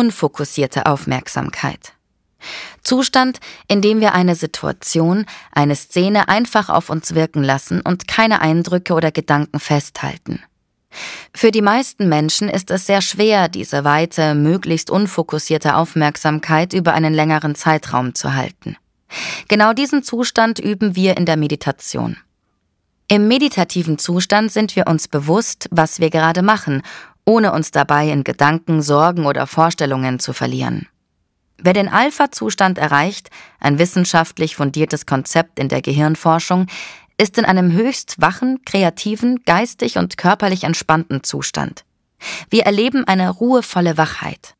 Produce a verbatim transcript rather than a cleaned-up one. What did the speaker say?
unfokussierte Aufmerksamkeit. Zustand, in dem wir eine Situation, eine Szene einfach auf uns wirken lassen und keine Eindrücke oder Gedanken festhalten. Für die meisten Menschen ist es sehr schwer, diese weite, möglichst unfokussierte Aufmerksamkeit über einen längeren Zeitraum zu halten. Genau diesen Zustand üben wir in der Meditation. Im meditativen Zustand sind wir uns bewusst, was wir gerade machen, ohne uns dabei in Gedanken, Sorgen oder Vorstellungen zu verlieren. Wer den Alpha-Zustand erreicht, ein wissenschaftlich fundiertes Konzept in der Gehirnforschung, ist in einem höchst wachen, kreativen, geistig und körperlich entspannten Zustand. Wir erleben eine ruhevolle Wachheit.